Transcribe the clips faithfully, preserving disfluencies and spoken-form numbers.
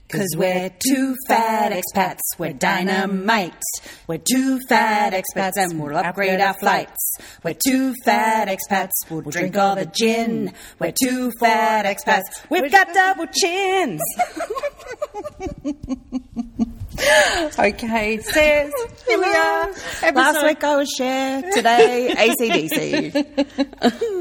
'Cause we're two fat expats, we're dynamite. We're two fat expats and we'll upgrade our flights. We're two fat expats, we'll drink all the gin. We're two fat expats, we've got double chins. Okay, Sis, here we are. Episode. Last week I was Cher, today A C D C.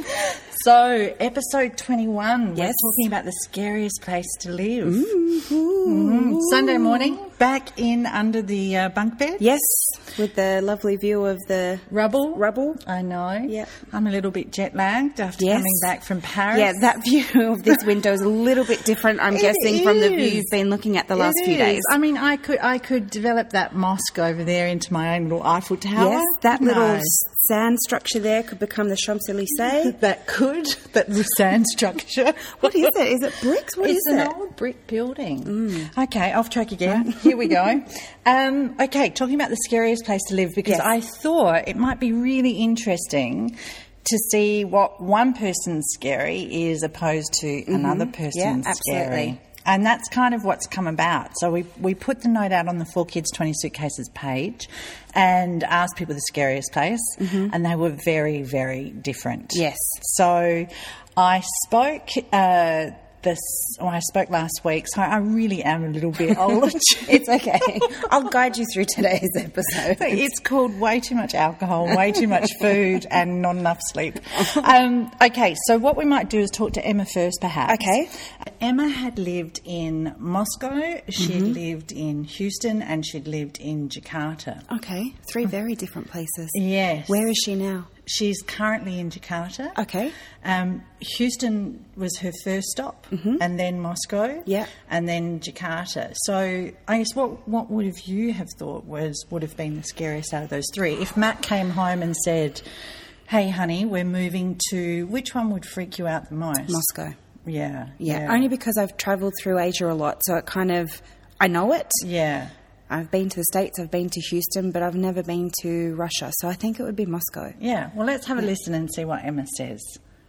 So, episode twenty-one, yes. We're talking about the scariest place to live. Mm-hmm. Mm-hmm. Sunday morning, back in under the uh, bunk bed. Yes, with the lovely view of the rubble. Rubble. I know. Yep. I'm a little bit jet lagged after yes. coming back from Paris. Yeah, that view of this window is a little bit different, I'm it guessing, is. from the view you've been looking at the last it few is. days. I mean, I could I could develop that mosque over there into my own little Eiffel Tower. Yes, that no. little sand structure there could become the Champs-Élysées. That could, that sand structure. What is it? Is it bricks? What it's is it? It's an old brick building. Mm. Okay, off track again. Here we go. Um, okay, talking about the scariest place to live, because yes. I thought it might be really interesting to see what one person's scary is opposed to mm-hmm. another person's yeah, absolutely. scary. And that's kind of what's come about. So we we put the note out on the Four Kids, twenty Suitcases page and asked people the scariest place, mm-hmm. and they were very, very different. Yes. So I spoke... Uh, This, oh, I spoke last week, so I really am a little bit old. It's okay. I'll guide you through today's episode. It's called Way Too Much Alcohol, Way Too Much Food and Not Enough Sleep. Um, okay, so what we might do is talk to Emma first, perhaps. Okay. Emma had lived in Moscow, she'd mm-hmm. lived in Houston, and she'd lived in Jakarta. Okay, three very different places. Yes. Where is she now? She's currently in Jakarta. Okay. Um, Houston was her first stop, mm-hmm. and then Moscow, yeah, and then Jakarta. So I guess what what would have you have thought was would have been the scariest out of those three? If Matt came home and said, "Hey, honey, we're moving to," which one would freak you out the most? Moscow. Yeah, yeah. yeah. Only because I've travelled through Asia a lot, so it kind of I know it. Yeah. I've been to the States, I've been to Houston, but I've never been to Russia, so I think it would be Moscow. Yeah, well, let's have a listen and see what Emma says.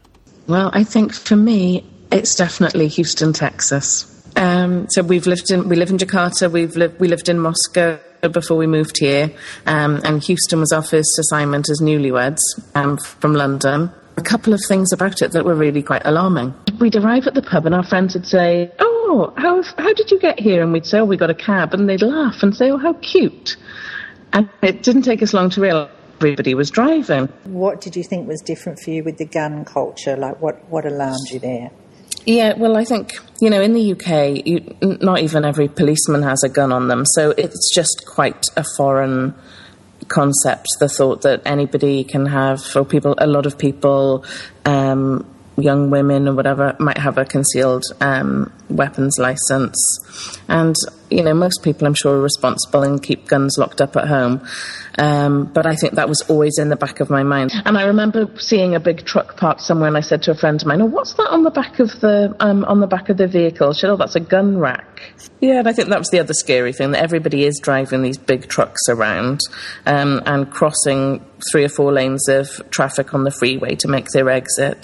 Well, I think for me, it's definitely Houston, Texas. Um, so we've lived in, we live in Jakarta, we've lived, we lived in Moscow before we moved here, um, and Houston was our first assignment as newlyweds um, from London. A couple of things about it that were really quite alarming. We'd arrive at the pub and our friends would say, "Oh, how how did you get here?" And we'd say, "Oh, we got a cab." And they'd laugh and say, "Oh, how cute." And it didn't take us long to realise everybody was driving. What did you think was different for you with the gun culture? Like, what, what alarmed you there? Yeah, well, I think, you know, in the U K, you, not even every policeman has a gun on them. So it's just quite a foreign concept, the thought that anybody can have, or people, a lot of people, um, young women or whatever, might have a concealed um, weapons license. And, you know, most people, I'm sure, are responsible and keep guns locked up at home. Um, but I think that was always in the back of my mind. And I remember seeing a big truck parked somewhere, and I said to a friend of mine, "Oh, what's that on the back of the um, on the back of the vehicle?" She said, "Oh, that's a gun rack." Yeah, and I think that was the other scary thing, that everybody is driving these big trucks around um, and crossing three or four lanes of traffic on the freeway to make their exit.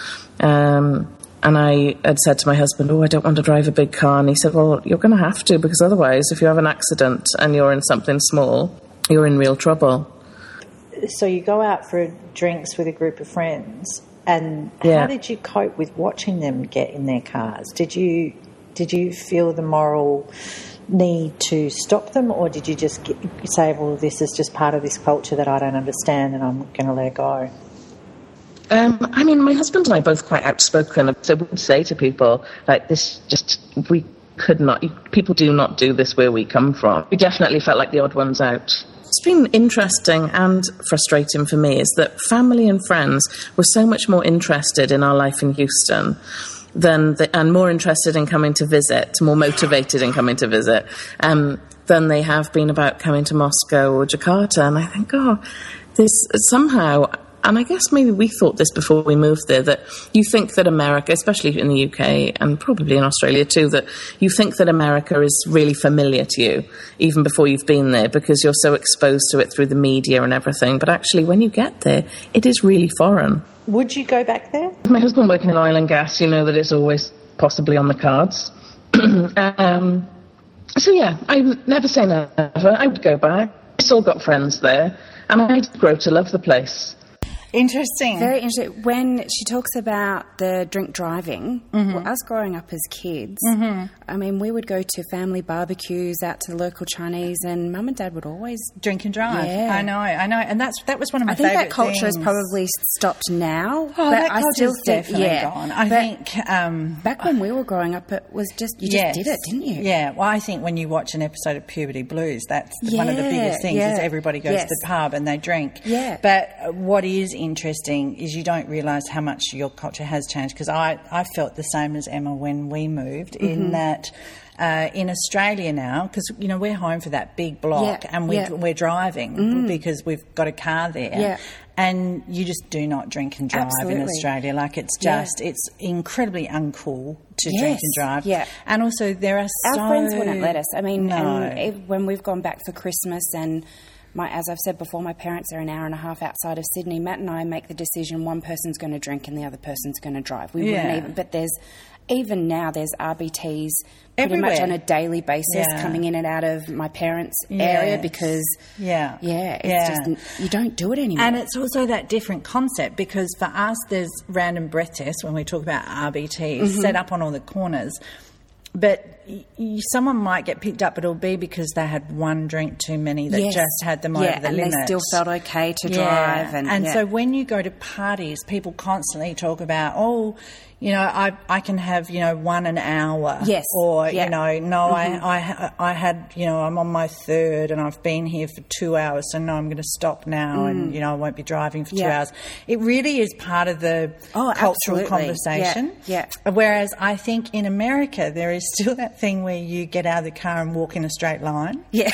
Um, and I had said to my husband, "Oh, I don't want to drive a big car." And he said, "Well, you're going to have to, because otherwise, if you have an accident and you're in something small, you're in real trouble." So you go out for drinks with a group of friends, and yeah. how did you cope with watching them get in their cars? Did you did you feel the moral need to stop them, or did you just get, say, "Well, this is just part of this culture that I don't understand, and I'm going to let it go"? Um, I mean, my husband and I are both quite outspoken, so we would say to people, like, this just, we could not, people do not do this where we come from. We definitely felt like the odd ones out. What's been interesting and frustrating for me is that family and friends were so much more interested in our life in Houston than the, and more interested in coming to visit, more motivated in coming to visit, um, than they have been about coming to Moscow or Jakarta. And I think, oh, this somehow... And I guess maybe we thought this before we moved there, that you think that America, especially in the U K and probably in Australia too, that you think that America is really familiar to you, even before you've been there, because you're so exposed to it through the media and everything. But actually, when you get there, it is really foreign. Would you go back there? My husband working in oil and gas, you know that it's always possibly on the cards. um, so yeah, I would never say never. I would go back. I still got friends there, and I grow to love the place. Interesting. Very interesting. When she talks about the drink driving, mm-hmm. well, us growing up as kids, mm-hmm. I mean, we would go to family barbecues out to the local Chinese, and Mum and Dad would always drink and drive. Yeah. I know, I know, and that's that was one of my I think favourite that culture things. has probably stopped now. Oh, but that I culture's still think, definitely yeah, gone. I but think um, back when we were growing up, it was just you yes. just did it, didn't you? Yeah. Well, I think when you watch an episode of Puberty Blues, that's the, one of the Yeah, biggest things yeah. is everybody goes Yes. to the pub and they drink. Yeah. But what is interesting is you don't realise how much your culture has changed, because I, I felt the same as Emma when we moved, mm-hmm. in that uh, in Australia now, because, you know, we're home for that big block, Yeah, and we, yeah. we're driving mm. because we've got a car there. Yeah. And you just do not drink and drive Absolutely. in Australia. Like, it's just, yeah. it's incredibly uncool to Yes, drink and drive. yeah. And also there are Our so... friends wouldn't let us. I mean, No. and if, when we've gone back for Christmas and... My, as I've said before, my parents are an hour and a half outside of Sydney. Matt and I make the decision one person's going to drink and the other person's going to drive. We Yeah. wouldn't even, but there's, even now there's R B Ts pretty Everywhere. much on a daily basis Yeah. coming in and out of my parents' Yes. area because, Yeah. yeah, it's Yeah. just, you don't do it anymore. And it's also that different concept, because for us there's random breath tests when we talk about R B Ts Mm-hmm. set up on all the corners. But y- y- someone might get picked up, but it'll be because they had one drink too many that Yes. just had them yeah, over the and limit. they still felt okay to Yeah. drive. And, and yeah. so when you go to parties, people constantly talk about, oh, you know, I I can have, you know, one an hour. Yes. Or, Yeah. you know, no, Mm-hmm. I, I I had, you know, I'm on my third and I've been here for two hours, so no, I'm going to stop now and, you know, I won't be driving for two Yeah. hours. It really is part of the Oh, cultural absolutely. conversation. Yeah, Whereas I think in America there is still that thing where you get out of the car and walk in a straight line. Yeah.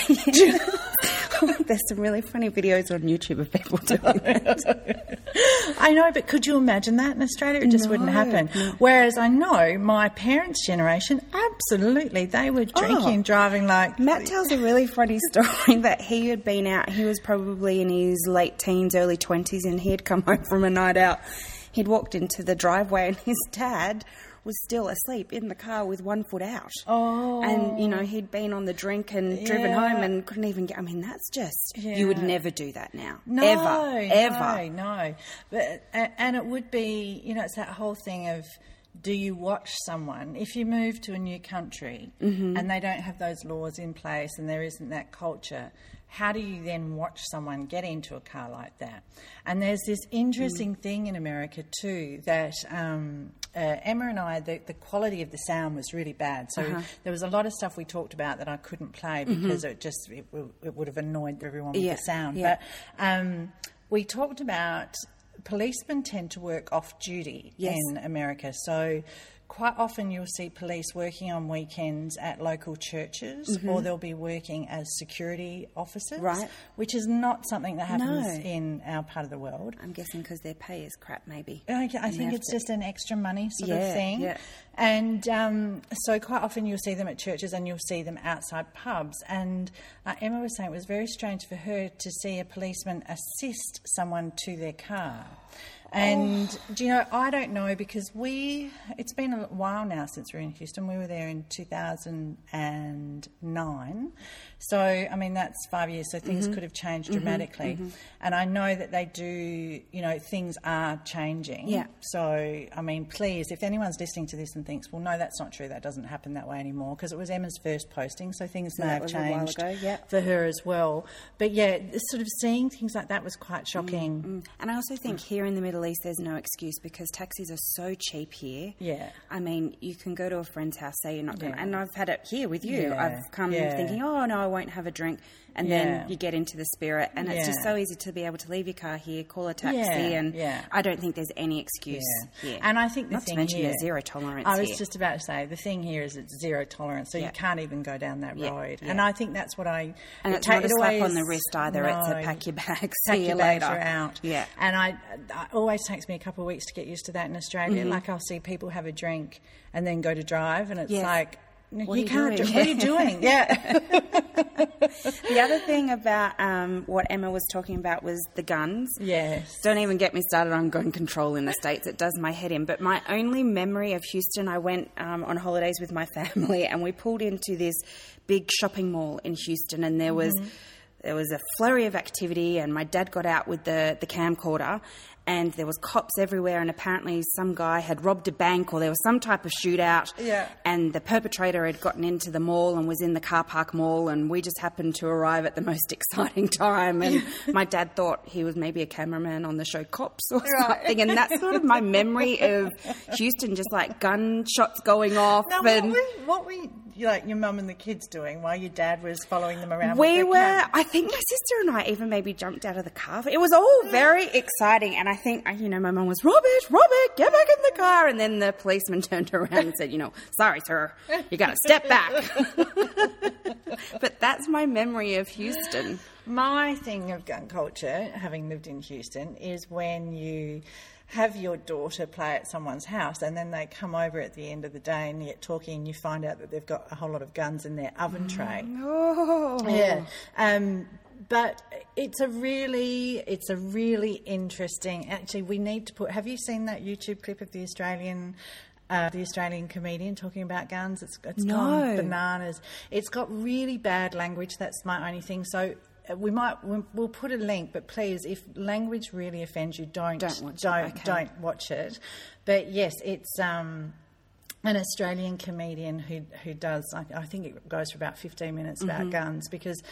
There's some really funny videos on YouTube of people doing that. I know, but could you imagine that in Australia? It just No, wouldn't happen. no. Whereas I know my parents' generation, absolutely, they were drinking, Oh. driving like... Matt tells a really funny story that he had been out, he was probably in his late teens, early twenties, and he had come home from a night out. He'd walked into the driveway and his dad was still asleep in the car with one foot out. Oh. And, you know, he'd been on the drink and driven Yeah. home and couldn't even get... I mean, that's just... Yeah. You would never do that now. No, Ever. Ever. No, no. But, and it would be, you know, it's that whole thing of, do you watch someone, if you move to a new country Mm-hmm. and they don't have those laws in place and there isn't that culture, how do you then watch someone get into a car like that? And there's this interesting Mm. thing in America too, that um, uh, Emma and I, the, the quality of the sound was really bad. So Uh-huh. there was a lot of stuff we talked about that I couldn't play because it just, it, w- it would have annoyed everyone with Mm-hmm. Yeah, the sound. yeah. But um, we talked about policemen tend to work off duty Yes. in America. So quite often you'll see police working on weekends at local churches, or they'll be working as security officers, Right. which is not something that happens No. in our part of the world. I'm guessing because their pay is crap, maybe. I, I And they think have it's to- just an extra money sort Yeah, of thing. yeah. And um, so quite often you'll see them at churches and you'll see them outside pubs. And uh, Emma was saying it was very strange for her to see a policeman assist someone to their car. And, Oh. do you know, I don't know, because we, it's been a while now since we were in Houston. We were there in two thousand nine. So, I mean, that's five years. So things Mm-hmm. could have changed dramatically. And I know that they do, you know, things are changing. Yeah. So, I mean, please, if anyone's listening to this and thinks, well, no, that's not true, that doesn't happen that way anymore, because it was Emma's first posting, so things So may that have was a while changed ago, yeah. for her as well. But yeah, sort of seeing things like that was quite shocking. Mm. And I also think here in the Middle East there's no excuse because taxis are so cheap here. Yeah. I mean, you can go to a friend's house, say you're not going to... Yeah. And I've had it here with you. Yeah. I've come Yeah. thinking, oh, no, I won't have a drink. And Yeah. then you get into the spirit. And it's just Yeah. so easy to be able to leave your car here, call a taxi. Yeah, And yeah. I don't think there's any excuse Yeah. here. And I think the Not thing to mention here, there's zero tolerance I was here. just about to say, the thing here is it's zero tolerance, so Yeah. you can't even go down that Yeah, road. yeah. And I think that's what I... And it it's ta- not a it slap always- on the wrist either. It's a No. pack your bags, Pack see your you bags later. are out. Yeah. And I, it always takes me a couple of weeks to get used to that in Australia. Mm-hmm. Like, I'll see people have a drink and then go to drive, and it's Yes. like, what you are can't. you Do, doing? what are you doing? Yeah. The other thing about um, what Emma was talking about was the guns. Yes. Don't even get me started on gun control in the States. It does my head in. But my only memory of Houston, I went um, on holidays with my family and we pulled into this big shopping mall in Houston, and there was... Mm-hmm. There was a flurry of activity, and my dad got out with the, the camcorder, and there was cops everywhere, and apparently some guy had robbed a bank, or there was some type of shootout, yeah. and the perpetrator had gotten into the mall and was in the car park mall, and we just happened to arrive at the most exciting time, and my dad thought he was maybe a cameraman on the show Cops or right. something, and that's sort of my memory of Houston, just like gunshots going off. Now, and what were, what were like your mum and the kids doing while your dad was following them around? We with were, cam- I think my sister and I even maybe jumped out of the car. It was all very exciting, and I think, you know, my mum was, Robert, Robert, get back in the car, and then the policeman turned around and said, you know, sorry, sir, you got to step back. But that's my memory of Houston. My thing of gun culture, having lived in Houston, is when you have your daughter play at someone's house and then they come over at the end of the day and you get talking and you find out that they've got a whole lot of guns in their oven tray. Oh. Yeah. Um, but it's a really, it's a really interesting, actually we need to put, have you seen that YouTube clip of the Australian Uh, the Australian comedian talking about guns? It's, it's No. gone bananas. It's got really bad language. That's my only thing. So uh, we might we'll put a link, but please, if language really offends you, don't Don't watch it. don't, Okay. don't watch it. But yes, it's um, an Australian comedian who who does. I, I think it goes for about fifteen minutes about Mm-hmm. guns, because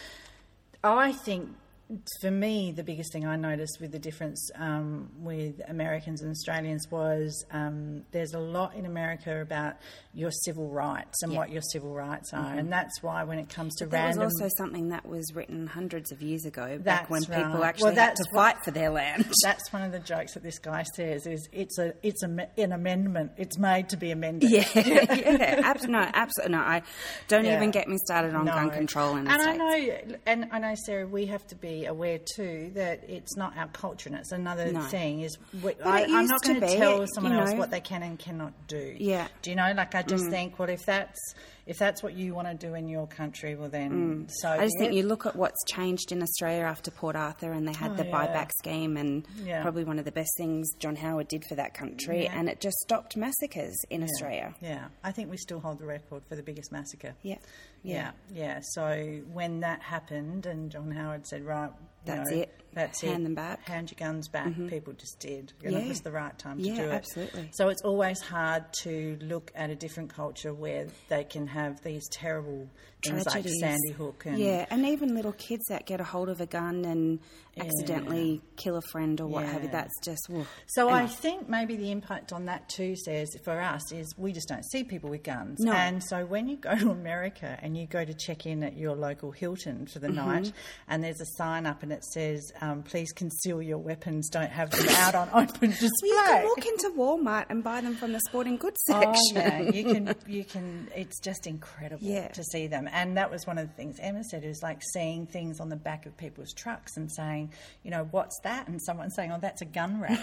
I think, for me, the biggest thing I noticed with the difference um, with Americans and Australians was um, there's a lot in America about your civil rights and Yeah. what your civil rights are. Mm-hmm. And that's why when it comes to That random... was also something that was written hundreds of years ago, back That's when people right. actually Well, had that's to what- fight for their land. That's one of the jokes that this guy says is it's a it's a, an amendment. It's made to be amended. Yeah, yeah, abs- no, absolutely no. I don't Yeah. even get me started on No. gun control in the and States. I know, and I know, Sarah, we have to be aware too that it's not our culture, and it's another No. thing. Is we, But I, it I'm used not to going to be, tell it- someone you else know. what they can and cannot do. Yeah. Do you know? Like I just Mm. think, well, if that's if that's what you want to do in your country, well then, so I just be think it. you look at what's changed in Australia after Port Arthur, and they had Oh, the yeah. buyback scheme, and Yeah. probably one of the best things John Howard did for that country, Yeah. and it just stopped massacres in Australia. Yeah, I think we still hold the record for the biggest massacre. Yeah. Yeah, yeah. So when that happened, and John Howard said, "Right, you That's know, it. That's Hand it. them back." Hand your guns back." People just did. And Yeah. it was the right time to Yeah, do it. absolutely. So it's always hard to look at a different culture where they can have these terrible things Tragedies. like Sandy Hook and Yeah, and even little kids that get a hold of a gun and accidentally kill a friend or what have you. Yeah. That's just... woof. So I Anyway. think maybe the impact on that too, says for us, is we just don't see people with guns. No. And so when you go to America and you go to check in at your local Hilton for the Mm-hmm. night, and there's a sign up and it says, um, "Please conceal your weapons. Don't have them out on open display." You can walk into Walmart and buy them from the sporting goods section. Oh man, you can, you can. It's just incredible Yeah. to see them, and that was one of the things Emma said. It was like seeing things on the back of people's trucks and saying, you know, what's that? And someone saying, oh, that's a gun rack.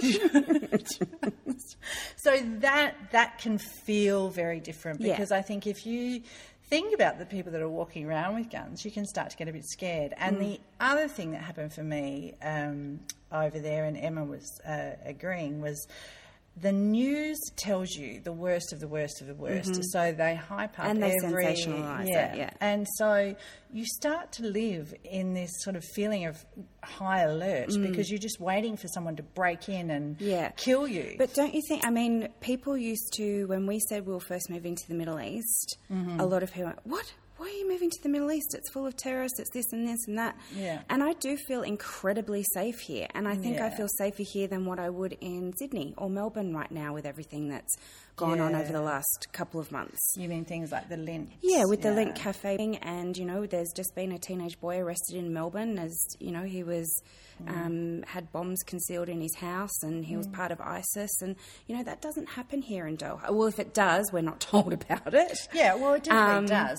So that that can feel very different, Yeah. because I think if you think about the people that are walking around with guns, you can start to get a bit scared. And the other thing that happened for me um, over there, and Emma was uh, agreeing, was the news tells you the worst of the worst of the worst. So they hype up And they every... sensationalise yeah. it, yeah. And so you start to live in this sort of feeling of high alert because you're just waiting for someone to break in and Yeah. kill you. But don't you think, I mean, people used to, when we said we were first moving to the Middle East, Mm-hmm. a lot of people went, what? Why are you moving to the Middle East? It's full of terrorists, it's this and this and that. Yeah. And I do feel incredibly safe here. And I think I Yeah. feel safer here than what I would in Sydney or Melbourne right now with everything that's gone on Yeah. over the last couple of months. You mean things like the Lint? Yeah, with the Yeah. Link Cafe thing, and you know, there's just been a teenage boy arrested in Melbourne as you know he was um, had bombs concealed in his house, and he was part of ISIS, and you know that doesn't happen here in Doha. Well, if it does, we're not told about it. Yeah, well, it definitely Um, does. I mean, we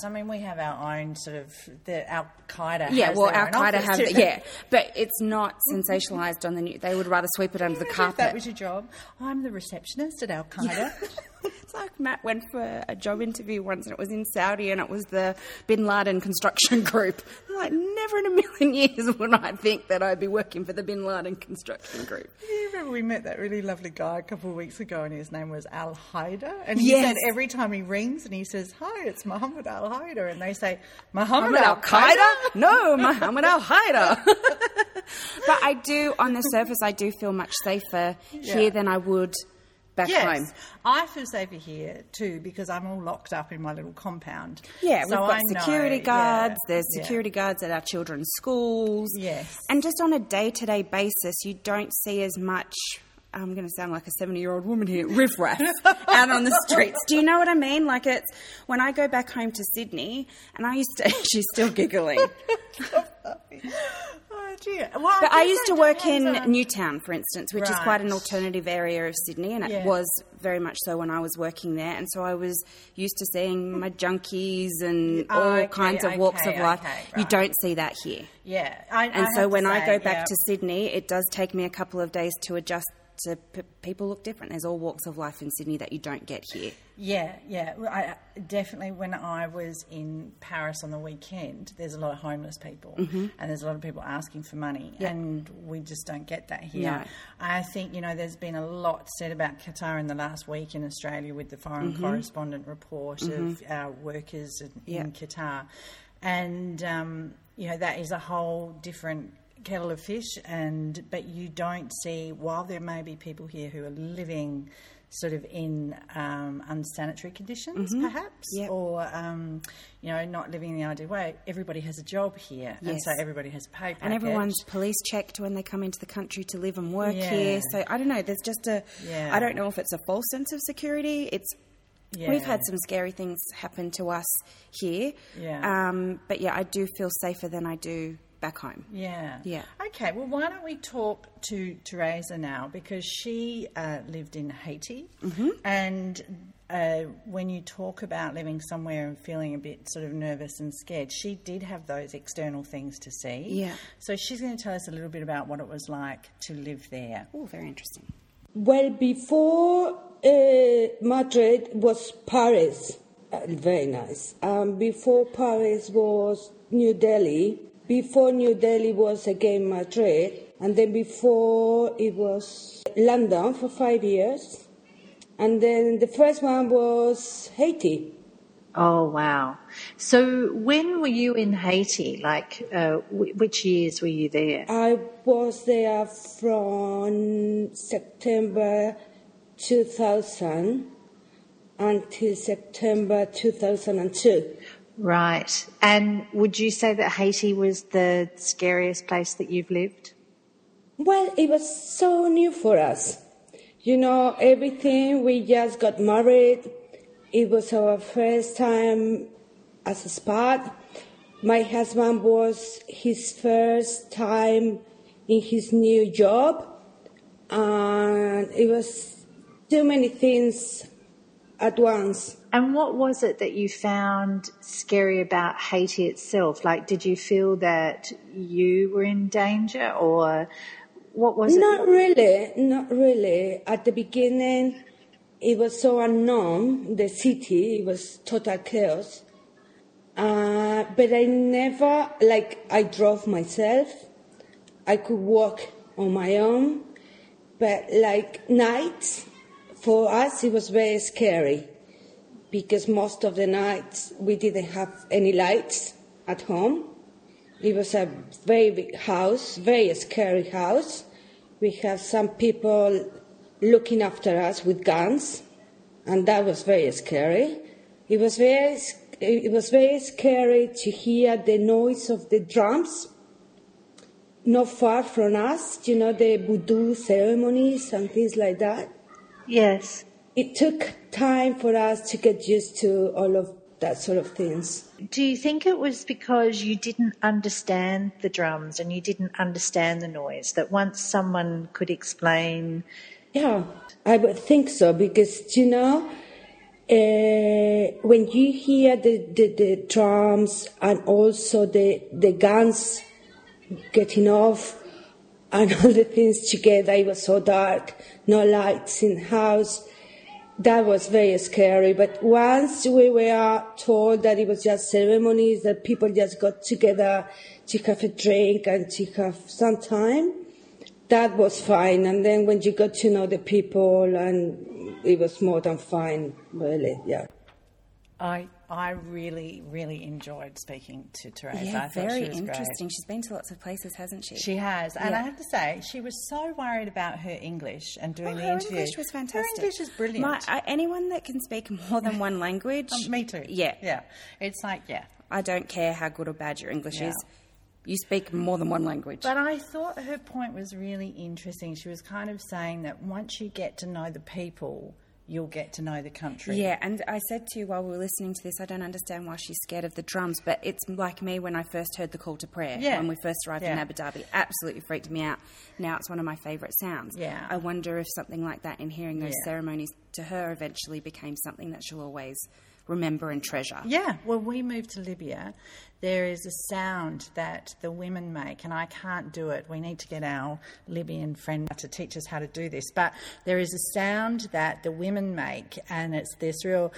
have our own sort of the Al Qaeda. Yeah, has well, their Al own Qaeda office have, too. yeah, but it's not sensationalised on the news. They would rather sweep it under the If carpet. that was your job. I'm the receptionist at Al Qaeda. It's like Matt went for a job interview once and it was in Saudi and it was the Bin Laden construction group. I'm like, never in a million years would I think that I'd be working for the Bin Laden construction group. You remember we met that really lovely guy a couple of weeks ago and his name was Al Haider? And he Yes. said every time he rings and he says, hi, it's Muhammad Al Haider. And they say, Muhammad Muhammad Al Al-Qaeda? Qaeda? No, Muhammad Al-Qaeda. But I do, on the surface, I do feel much safer Yeah. here than I would back Yes, home. I feel safer here too because I'm all locked up in my little compound. Yeah, So we've got I know, security guards, yeah, there's yeah. security guards at our children's schools. Yes. And just on a day-to-day basis, you don't see as much, I'm going to sound like a seventy-year-old woman here, riffraff out on the streets. Do you know what I mean? Like it's, when I go back home to Sydney, and I used to, she's still giggling. Oh, dear. Well, But I guess used to that work depends in on- Newtown, for instance, which is Right. quite an alternative area of Sydney, and it Yeah. was very much so when I was working there. And so I was used to seeing my junkies and Oh, all okay, kinds of walks okay, of life. okay, You right. don't see that here. Yeah. I, And I so have when to I say, go back yeah. to Sydney, it does take me a couple of days to adjust to p- people look different. There's all walks of life in Sydney that you don't get here. Yeah, yeah. Well, I, definitely when I was in Paris on the weekend, there's a lot of homeless people and there's a lot of people asking for money Yeah. and we just don't get that here. No. I think, you know, there's been a lot said about Qatar in the last week in Australia with the foreign correspondent report of our workers in, Yeah. in Qatar. And, um, you know, that is a whole different kettle of fish, and but you don't see, while there may be people here who are living sort of in um, unsanitary conditions, perhaps, Yep. or um, you know, not living in the ideal way. Everybody has a job here, and Yes. so everybody has a pay packet. And everyone's police checked when they come into the country to live and work Yeah. here. So I don't know, there's just a, Yeah. I don't know if it's a false sense of security. It's, Yeah. we've had some scary things happen to us here. Yeah. Um, but yeah, I do feel safer than I do back home. Yeah. Yeah. Okay, well, why don't we talk to Teresa now, because she uh, lived in Haiti, Mm-hmm. and uh, when you talk about living somewhere and feeling a bit sort of nervous and scared, she did have those external things to see. Yeah. So she's going to tell us a little bit about what it was like to live there. Oh, very interesting. Well, before uh, Madrid was Paris, uh, very nice. Um, before Paris was New Delhi. Before New Delhi was again Madrid, and then before it was London for five years, and then the first one was Haiti. Oh, wow. So when were you in Haiti? Like, uh, w- which years were you there? I was there from September two thousand until September two thousand two. Right. And would you say that Haiti was the scariest place that you've lived? Well, it was so new for us. You know, everything, we just got married. It was our first time as a spat. My husband was his first time in his new job. And it was too many things at once. And what was it that you found scary about Haiti itself? Like, did you feel that you were in danger, or what was it? Not really, not really. At the beginning, it was so unknown, the city, it was total chaos. Uh, but I never, like, I drove myself. I could walk on my own. But, like, nights, for us, it was very scary. Because most of the nights we didn't have any lights at home. It was a very big house, very scary house. We had some people looking after us with guns, and that was very scary. It was very, it was very scary to hear the noise of the drums not far from us, you know, the voodoo ceremonies and things like that. Yes. It took time for us to get used to all of that sort of things. Do you think it was because you didn't understand the drums and you didn't understand the noise, that once someone could explain? Yeah, I would think so, because, you know, uh, when you hear the, the, the drums and also the, the guns getting off and all the things together, it was so dark, no lights in the house. That was very scary. But once we were told that it was just ceremonies, that people just got together to have a drink and to have some time, that was fine. And then when you got to know the people, and it was more than fine, really, yeah. I I really, really enjoyed speaking to Teresa. Yeah, I thought very she was interesting. great. She's been to lots of places, hasn't she? She has. And Yeah. I have to say, she was so worried about her English and doing Oh, the her interview. English was fantastic. Her English is brilliant. My, I, anyone that can speak more than one language, Um, me too. Yeah, Yeah. It's like, yeah. I don't care how good or bad your English Yeah. is. You speak more than one language. But I thought her point was really interesting. She was kind of saying that once you get to know the people, you'll get to know the country. Yeah, and I said to you while we were listening to this, I don't understand why she's scared of the drums, but it's like me when I first heard the call to prayer, Yeah. when we first arrived in Yeah. Abu Dhabi. Absolutely freaked me out. Now it's one of my favourite sounds. Yeah. I wonder if something like that, in hearing those Yeah. ceremonies, to her eventually became something that she'll always remember and treasure. Yeah, when we moved to Libya, there is a sound that the women make, and I can't do it. We need to get our Libyan friend to teach us how to do this. But there is a sound that the women make, and it's this real...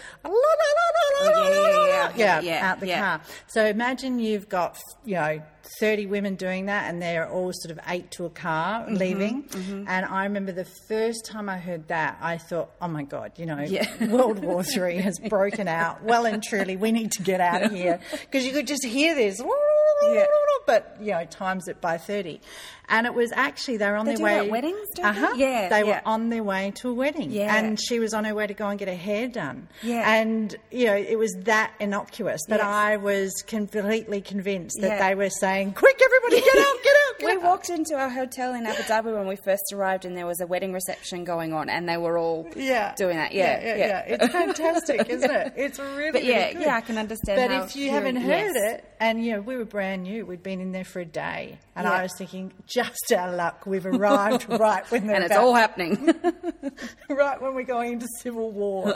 Oh, yeah, yeah, yeah, yeah, yeah, out the yeah. car. So imagine you've got, you know, thirty women doing that, and they're all sort of eight to a car Mm-hmm, leaving. And I remember the first time I heard that, I thought, oh my God, you know, Yeah. World War Three has broken out. Well and truly, we need to get out of here, because you could just hear this. Yeah. But, you know, times it by thirty. And it was actually, they were on They their do way... that at weddings, don't they? uh-huh. Yeah, They yeah. were on their way to a wedding. Yeah. And she was on her way to go and get her hair done. Yeah. And, you know, it was that innocuous. But Yes. I was completely convinced that Yeah. they were saying, quick, everybody, get out, get out, We get out. walked into our hotel in Abu Dhabi when we first arrived, and there was a wedding reception going on, and they were all Yeah. doing that. Yeah, yeah, yeah. It's fantastic, isn't it? It's really, But yeah, really good. yeah, I can understand But how if you hearing- haven't heard yes. it, and, you know, we were brand new, we'd been in there for a day, and Yeah. I was thinking, just our luck, we've arrived right when they're and it's about- all happening. right when we're going into civil war.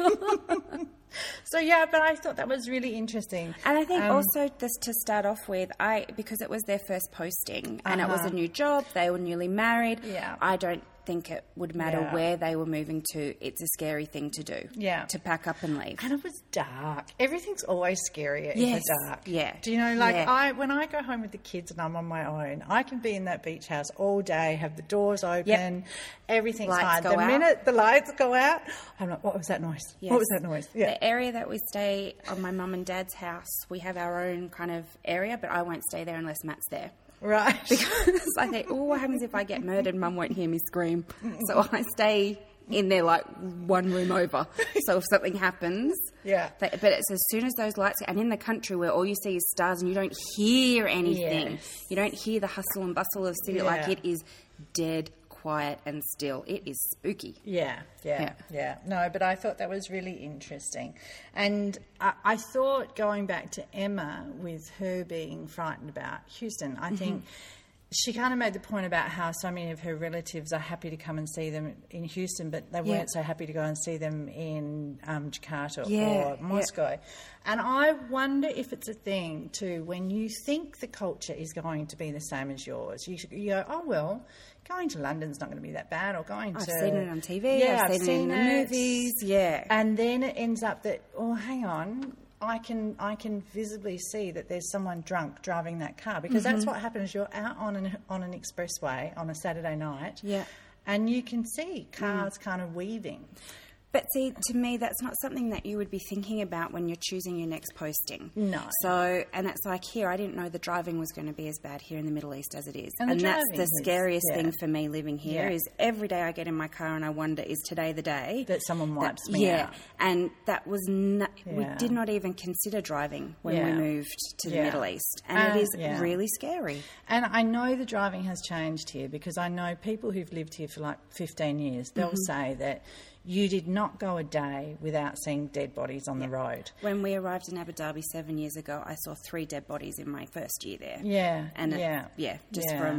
So yeah, but I thought that was really interesting. And I think Um, also this to start off with, I because it was their first posting and it was Uh-huh. a new job, they were newly married. Yeah. I don't think it would matter Yeah. where they were moving to. It's a scary thing to do. Yeah. To pack up and leave. And it was dark. Everything's always scarier in Yes, the dark. yeah, Do you know, like yeah. I when I go home with the kids and I'm on my own, I can be in that beach house all day, have the doors open, everything's Lights fine. go The out. minute the lights go out, I'm like, what was that noise? Yes. What was that noise? Yeah. The area that we stay on my mum and dad's house, we have our own kind of area, but I won't stay there unless Matt's there. Right. Because I think, oh, what happens if I get murdered? Mum won't hear me scream. So I stay in there like one room over. So if something happens, Yeah. they- but it's as soon as those lights, and in the country where all you see is stars and you don't hear anything, Yes. you don't hear the hustle and bustle of city, like Yeah. it is dead quiet and still. It is spooky. Yeah, yeah, Yeah. yeah, No, but I thought that was really interesting. And I, I thought, going back to Emma, with her being frightened about Houston, I think she kind of made the point about how so many of her relatives are happy to come and see them in Houston, but they Yeah. weren't so happy to go and see them in um, Jakarta Yeah, or yeah. Moscow. And I wonder if it's a thing, too, when you think the culture is going to be the same as yours. You, you go, oh, well, going to London's not going to be that bad, or going I've to... seen it on T V, Yeah, I've seen, it in the movies, yeah. And then it ends up that, oh, hang on, I can I can visibly see that there's someone drunk driving that car, because Mm-hmm. that's what happens. You're out on an on an expressway on a Saturday night, Yeah. and you can see cars kind of weaving. But see, to me, that's not something that you would be thinking about when you're choosing your next posting. No. So, and it's like here, I didn't know the driving was going to be as bad here in the Middle East as it is. And the that's driving the is- scariest yeah. thing for me living here Yeah. is every day I get in my car and I wonder, is today the day? That someone wipes me yeah. out. And that was, no, we Yeah. did not even consider driving when we Yeah. moved to the Yeah. Middle East. And And- it is yeah. really scary. And I know the driving has changed here, because I know people who've lived here for like fifteen years, they'll Mm-hmm. say that you did not go a day without seeing dead bodies on the road. When we arrived in Abu Dhabi seven years ago, I saw three dead bodies in my first year there. Yeah, And it- yeah. yeah, just Yeah. from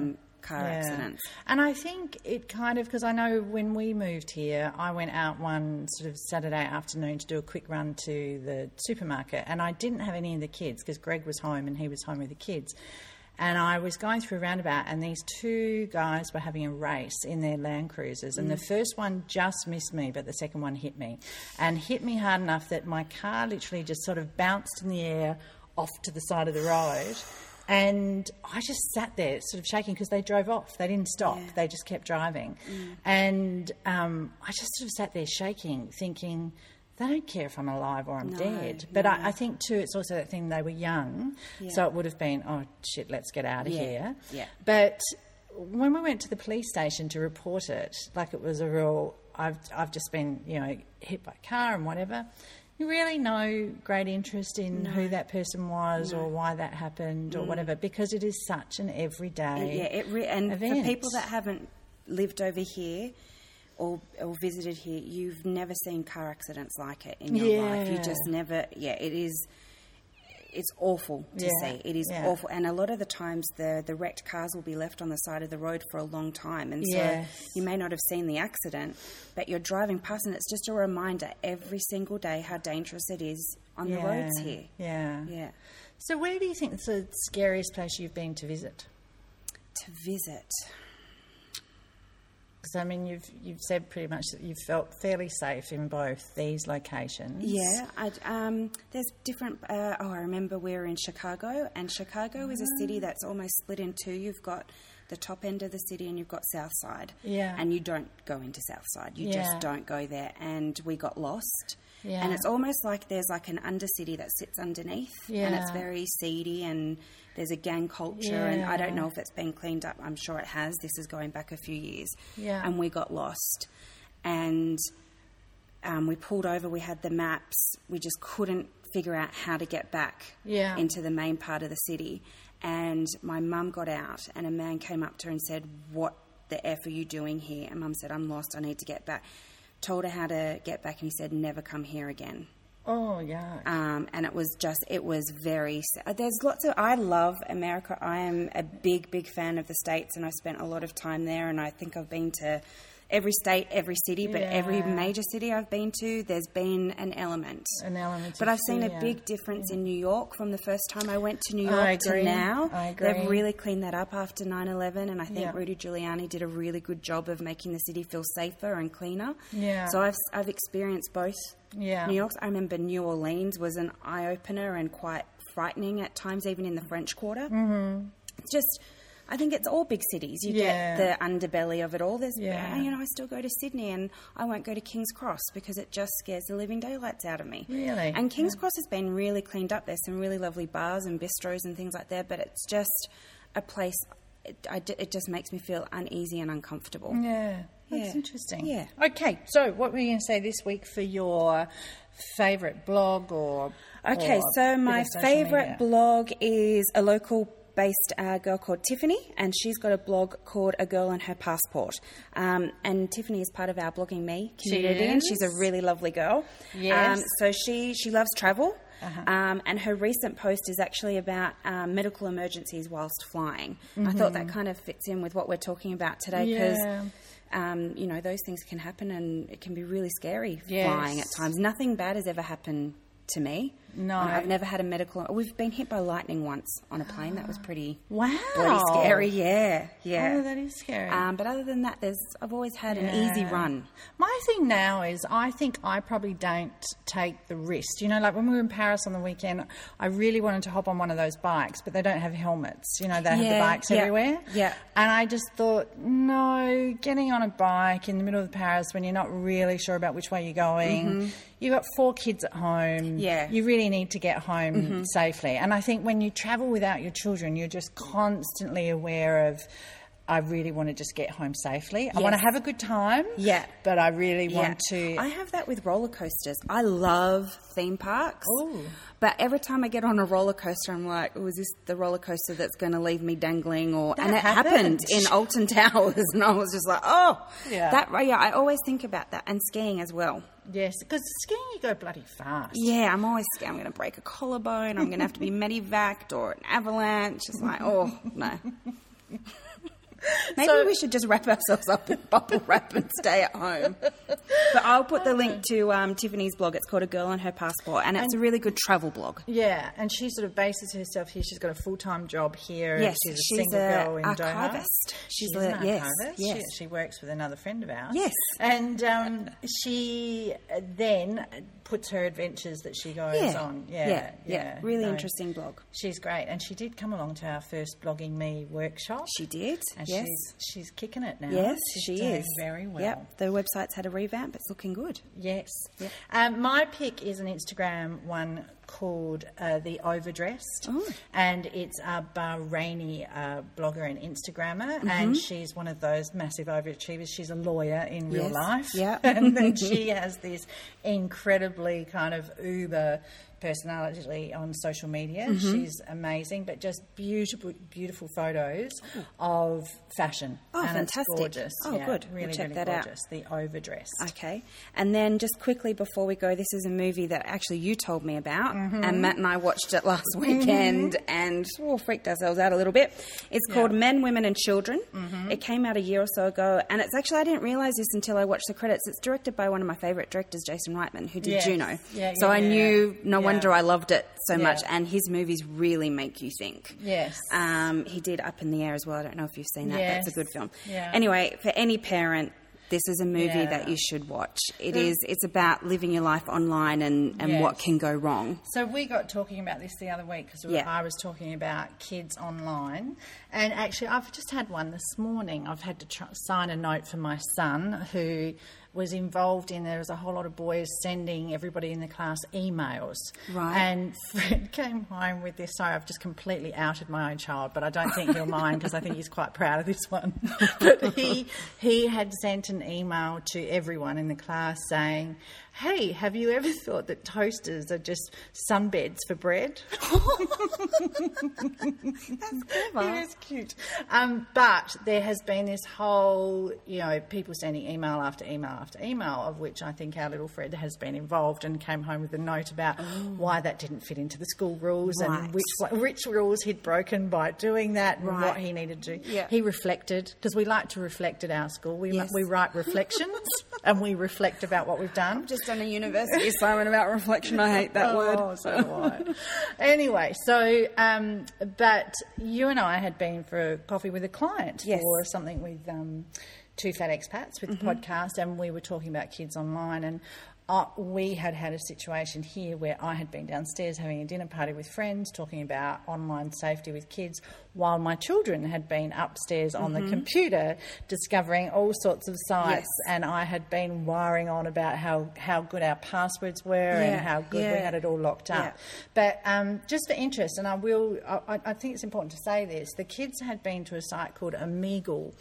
car Yeah. accidents. And I think it kind of, because I know when we moved here, I went out one sort of Saturday afternoon to do a quick run to the supermarket, and I didn't have any of the kids because Greg was home and he was home with the kids. And I was going through a roundabout, and these two guys were having a race in their Land Cruisers. And mm. the first one just missed me, but the second one hit me. And hit me hard enough that my car literally just sort of bounced in the air off to the side of the road. And I just sat there sort of shaking because they drove off. They didn't stop. Yeah. They just kept driving. Mm. And um, I just sort of sat there shaking, thinking, they don't care if I'm alive or I'm no, dead. But no. I, I think, too, it's also that thing, they were young. Yeah. So it would have been, oh, shit, let's get out of yeah. here. Yeah. But when we went to the police station to report it, like it was a real, I've, I've just been, you know, hit by a car and whatever, really no great interest in no. who that person was no. or why that happened or mm. whatever, because it is such an everyday and, yeah, it re- and event. For people that haven't lived over here or, or visited here, you've never seen car accidents like it in your yeah. life. You just never, yeah, it is, it's awful to yeah. see. It is yeah. awful. And a lot of the times the, the wrecked cars will be left on the side of the road for a long time. And so yes. you may not have seen the accident, but you're driving past and it's just a reminder every single day how dangerous it is on yeah. the roads here. Yeah. Yeah. So where do you think is the scariest place you've been to visit? To visit... Because, I mean, you've you've said pretty much that you've felt fairly safe in both these locations. Yeah. I, um, there's different... Uh, oh, I remember we were in Chicago, and Chicago is a city that's almost split in two. You've got the top end of the city and you've got South Side. Yeah. And you don't go into South Side. You Yeah. just don't go there. And we got lost. Yeah. And it's almost like there's like an undercity that sits underneath. Yeah. And it's very seedy and there's a gang culture. Yeah. And I don't know if it's been cleaned up. I'm sure it has. This is going back a few years. Yeah. And we got lost. And um, we pulled over. We had the maps. We just couldn't figure out how to get back Yeah. into the main part of the city. And my mum got out and a man came up to her and said, "What the F are you doing here?" And Mum said, "I'm lost. I need to get back." Told her how to get back and he said, "Never come here again." Oh, yeah. Um, and it was just, it was very, there's lots of, I love America. I am a big, big fan of the States and I spent a lot of time there and I think I've been to every state, every city, but Yeah. every major city I've been to, there's been an element. An element But of I've seen fear. a big difference in New York from the first time I went to New I York to agree. now. I agree. They've really cleaned that up after nine eleven and I think Yeah. Rudy Giuliani did a really good job of making the city feel safer and cleaner. Yeah. So I've, I've experienced both. Yeah. New York, I remember New Orleans was an eye-opener and quite frightening at times, even in the French Quarter. Mm-hmm. It's just, I think it's all big cities. You Yeah. get the underbelly of it all. There's, Yeah. you know, I still go to Sydney and I won't go to King's Cross because it just scares the living daylights out of me. Really? And King's Cross has been really cleaned up. There's some really lovely bars and bistros and things like that, but it's just a place, it, I, it just makes me feel uneasy and uncomfortable. Yeah. That's Yeah. interesting. Yeah. Okay, so what were you going to say this week for your favourite blog or... Okay, or so bit my of social favourite media? blog is a local based uh, girl called Tiffany, and she's got a blog called A Girl and Her Passport. Um, and Tiffany is part of our Blogging Me community, and she's a really lovely girl. Yes. Um, so she, she loves travel, Uh-huh. um, and her recent post is actually about um, medical emergencies whilst flying. I thought that kind of fits in with what we're talking about today because... Yeah. Um, you know, those things can happen and it can be really scary Yes. flying at times. Nothing bad has ever happened to me. No. Um, I've never had a medical... We've been hit by lightning once on a plane. That was pretty... Wow. Bloody scary, yeah. Yeah. Oh, that is scary. Um, but other than that, there's I've always had an Yeah. easy run. My thing now is I think I probably don't take the risk. You know, like when we were in Paris on the weekend, I really wanted to hop on one of those bikes, but they don't have helmets. You know, they have the Yeah, bikes yeah, everywhere. yeah. And I just thought, no, getting on a bike in the middle of Paris when you're not really sure about which way you're going, you've got four kids at home. Yeah. You really need to get home safely. And I think when you travel without your children, you're just constantly aware of, I really want to just get home safely. I want to Yes. have a good time. Yeah. But I really Yeah. want to... I have that with roller coasters. I love theme parks. Ooh. But every time I get on a roller coaster, I'm like, oh, is this the roller coaster that's going to leave me dangling? Or That And it happened. happened in Alton Towers. And I was just like, oh. Yeah. That, yeah, I always think about that. And skiing as well. Yes, because skiing you go bloody fast. Yeah, I'm always scared I'm going to break a collarbone. I'm going to have to be medevaced or an avalanche. It's like, oh, no. Maybe So- we should just wrap ourselves up in bubble wrap and stay at home. But I'll put the link to um, Tiffany's blog. It's called A Girl and Her Passport, and it's a really good travel blog. Yeah, and she sort of bases herself here. She's got a full-time job here. Yes, she's a she's single a girl in Doha. archivist. She's She's a- an yes, archivist. yes. She, she works with another friend of ours. Yes. And um, she then puts her adventures that she goes Yeah. on. Yeah, yeah, yeah. Really No, interesting blog. She's great, and she did come along to our first Blogging Me workshop. She did. and yes. she's she's kicking it now. Yes, she's she doing is. very well. Yep. The website's had a revamp. It's looking good. Yes. Um, my pick is an Instagram one called uh, The Overdressed, Oh. and it's a Bahraini uh, blogger and Instagrammer, Mm-hmm. and she's one of those massive overachievers. She's a lawyer in real Yes. life, Yeah. and then she has this incredibly kind of uber personality on social media. Mm-hmm. She's amazing, but just beautiful, beautiful photos of fashion. Oh, and fantastic. It's gorgeous. Oh, Yeah, good. We'll Really, check really that out. gorgeous. The Overdressed. Okay. And then just quickly before we go, this is a movie that actually you told me about, and Matt and I watched it last weekend and oh, freaked ourselves out a little bit. It's called Men, Women and Children. It came out a year or so ago, and it's actually, I didn't realise this until I watched the credits. It's directed by one of my favourite directors, Jason Reitman, who did Yes. Juno. Yeah, so yeah, I yeah. knew, no Yeah. wonder I loved it so Yeah. much, and his movies really make you think. Yes. Um, he did Up in the Air as well. I don't know if you've seen that. That's a Yes. good film. Yeah. Anyway, for any parent, this is a movie Yeah. that you should watch. It is. It's about living your life online and, and Yes. what can go wrong. So we got talking about this the other week because Yeah. I was talking about kids online, and actually I've just had one this morning. I've had to try, sign a note for my son who was involved in, there was a whole lot of boys sending everybody in the class emails. Right. And Fred came home with this. Sorry, I've just completely outed my own child, but I don't think he'll mind because I think he's quite proud of this one. But he, he had sent an email to everyone in the class saying, hey, have you ever thought that toasters are just sunbeds for bread? It is cute. Um, but there has been this whole, you know, people sending email after email after email, of which I think our little Fred has been involved and came home with a note about why that didn't fit into the school rules Right. and which which rules he'd broken by doing that and Right. what he needed to do. Yeah. He reflected, because we like to reflect at our school. We, Yes. we write reflections and we reflect about what we've done. Just done a university assignment about reflection. I hate that word. Oh, so do I. Anyway, so, um, but you and I had been for a coffee with a client Yes. for something with um, Two Fat Expats with Mm-hmm. the podcast, and we were talking about kids online, and uh, we had had a situation here where I had been downstairs having a dinner party with friends talking about online safety with kids, while my children had been upstairs on the computer discovering all sorts of sites, Yes. and I had been wiring on about how, how good our passwords were Yeah, and how good we yeah. had it all locked up. Yeah. But um, just for interest, and I will, I, I think it's important to say this, the kids had been to a site called Omegle,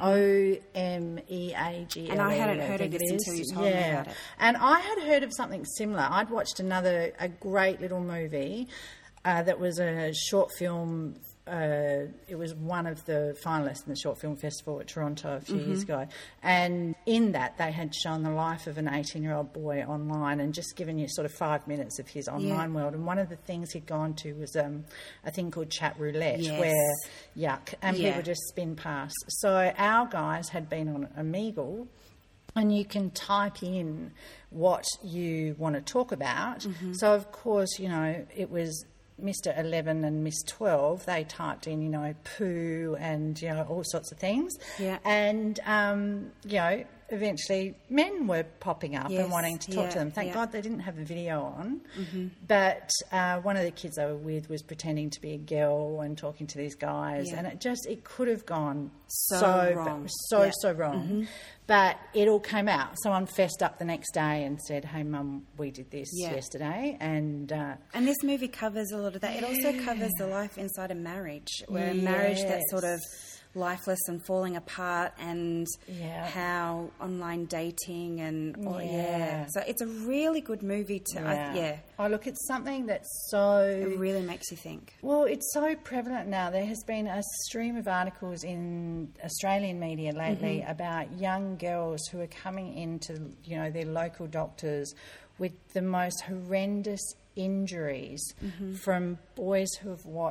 O M E A G L E. And I hadn't I heard think of it this is. until you told me Yeah. about it. And I had heard of something similar. I'd watched another, a great little movie uh, that was a short film. Uh, it was one of the finalists in the Short Film Festival at Toronto a few Mm-hmm. years ago. And in that, they had shown the life of an eighteen-year-old boy online and just given you sort of five minutes of his online world. And one of the things he'd gone to was um, a thing called chat roulette, Yes. where, yuck, and Yeah. people just spin past. So our guys had been on Omegle, and you can type in what you want to talk about. Mm-hmm. So, of course, you know, it was Mister eleven and Miss twelve. They typed in, you know, poo and, you know, all sorts of things. Yeah. And, um, you know, eventually men were popping up Yes, and wanting to talk yeah, to them. Thank yeah. God they didn't have a video on. Mm-hmm. But uh, one of the kids they were with was pretending to be a girl and talking to these guys. Yeah. And it just, it could have gone So so, wrong. so, Yeah. so wrong. Mm-hmm. But it all came out. Someone fessed up the next day and said, hey, Mum, we did this Yeah. yesterday. And uh, And this movie covers a lot of that. It also covers the life inside a marriage, where a marriage that's sort of lifeless and falling apart, and Yeah. how online dating and all, yeah. Yeah. So it's a really good movie to I, yeah. Oh, look, it's something that's so... It really makes you think. Well, it's so prevalent now. There has been a stream of articles in Australian media lately Mm-hmm. about young girls who are coming into, you know, their local doctors with the most horrendous injuries Mm-hmm. from boys who have watched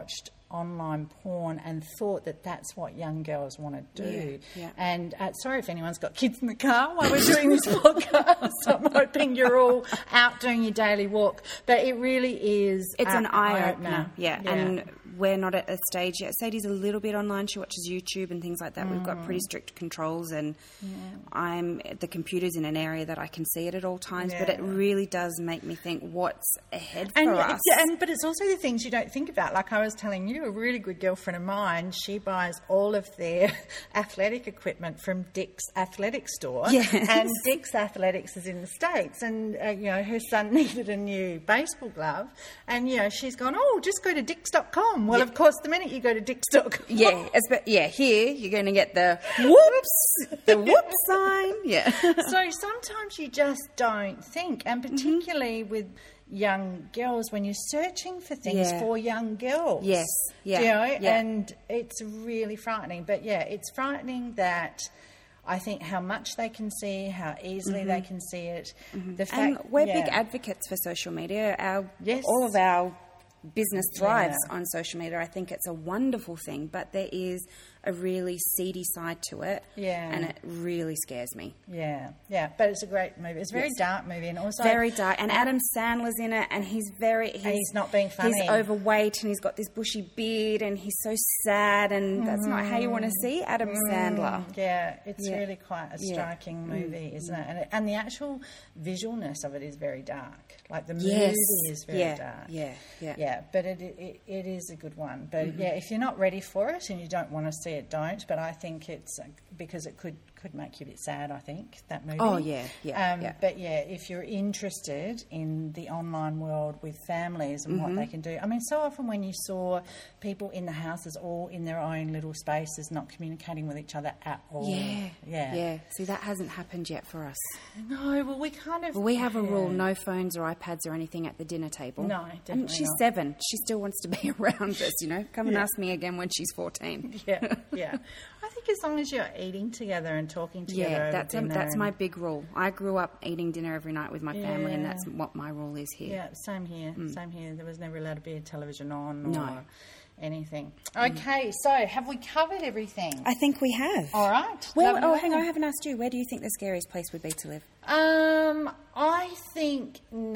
online porn and thought that that's what young girls want to do. Yeah, yeah. And uh, sorry if anyone's got kids in the car while we're doing this podcast. I'm hoping you're all out doing your daily walk. But it really is... It's uh, an eye-opener, yeah. yeah. And we're not at a stage yet. Sadie's a little bit online. She watches YouTube and things like that. Mm. We've got pretty strict controls, and yeah. I'm the computer's in an area that I can see it at all times. Yeah. But it really does make me think, what's ahead for and, us? Yeah, and but it's also the things you don't think about. Like I was telling you, a really good girlfriend of mine, she buys all of their athletic equipment from Dick's Athletic Store. Yes. And Dick's Athletics is in the States, and uh, you know, her son needed a new baseball glove, and you know, she's gone, oh, just go to dicks dot com. Well, yeah. Of course, the minute you go to dicks dot com. Yeah, yeah, here you're going to get the whoops, the whoop sign. Yeah. So sometimes you just don't think, and particularly mm-hmm. with young girls, when you're searching for things yeah. for young girls. Yes, yeah. You know, yeah. and it's really frightening. But yeah, it's frightening that I think how much they can see, how easily mm-hmm. they can see it. Mm-hmm. The fact, and we're yeah. big advocates for social media. Our yes. all of our business thrives yeah. on social media. I think it's a wonderful thing, but there is a really seedy side to it, yeah, and it really scares me. Yeah, yeah, but it's a great movie. It's a very yes. dark movie, and also very dark. And Adam Sandler's in it, and he's very he's, and he's not being funny. He's overweight, and he's got this bushy beard, and he's so sad, and mm. that's not how you want to see Adam mm. Sandler. Yeah, it's yeah. really quite a yeah. striking movie, mm. isn't it? And, it? and the actual visualness of it is very dark. Like the yes. movie is very yeah. dark. Yeah, yeah, yeah. But it it, it is a good one. But mm-hmm. yeah, if you're not ready for it and you don't want to see it, don't. But I think it's because it could could make you a bit sad. I think that movie. Oh yeah, yeah, um, yeah. But yeah, if you're interested in the online world with families and mm-hmm. what they can do, I mean, so often when you saw people in the houses all in their own little spaces, not communicating with each other at all. Yeah, yeah, yeah. See, that hasn't happened yet for us. No, well, we kind of. Well, we have a yeah. rule: no phones or iPads or anything at the dinner table. No, definitely and she's not. seven. She still wants to be around us. You know, come and yeah. ask me again when she's fourteen. Yeah, yeah. I think as long as you're eating together and talking together. Yeah, over that's a, dinner that's and... my big rule. I grew up eating dinner every night with my yeah. family, and that's what my rule is here. Yeah, same here. Mm. Same here. There was never allowed to be a television on or no. anything. Okay, mm. so have we covered everything? I think we have. All right. Well, oh, hang on, I haven't asked you. Where do you think the scariest place would be to live? Um, I think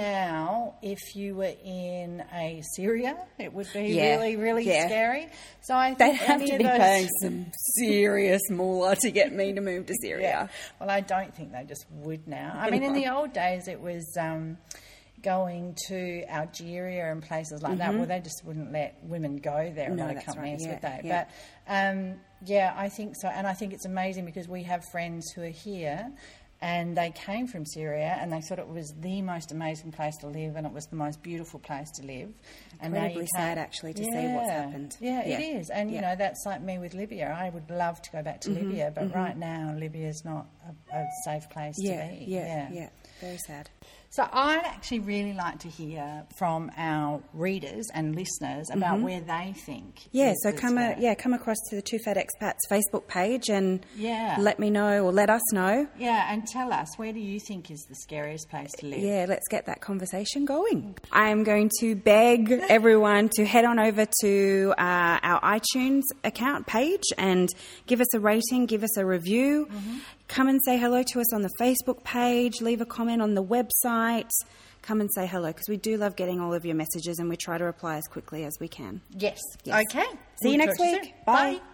now, if you were in a Syria, it would be yeah. really, really yeah. scary. So I think they'd have to be those... paying some serious moolah to get me to move to Syria. Yeah. Well, I don't think they just would now. I mean, in the old days, it was um, going to Algeria and places like mm-hmm. that. Well, they just wouldn't let women go there, no, other that's companies, right. yeah. would they? Yeah. But um, yeah, I think so, and I think it's amazing because we have friends who are here. And they came from Syria and they thought it was the most amazing place to live and it was the most beautiful place to live. Incredibly sad, actually, to yeah. see what's happened. Yeah, yeah. it is. And, you yeah. know, that's like me with Libya. I would love to go back to mm-hmm. Libya, but mm-hmm. right now Libya's not a, a safe place yeah, to be. Yeah, yeah, yeah. Very sad. So I'd actually really like to hear from our readers and listeners about mm-hmm. where they think. Yeah, so come a, yeah, come across to the Two Fat Expats Facebook page and yeah. let me know or let us know. Yeah, and tell us, where do you think is the scariest place to live? Yeah, let's get that conversation going. I'm going to beg everyone to head on over to uh, our iTunes account page and give us a rating, give us a review. Mm-hmm. Come and say hello to us on the Facebook page, leave a comment on the website. Come and say hello because we do love getting all of your messages and we try to reply as quickly as we can. Yes. yes. Okay. See you next week. Bye. Bye.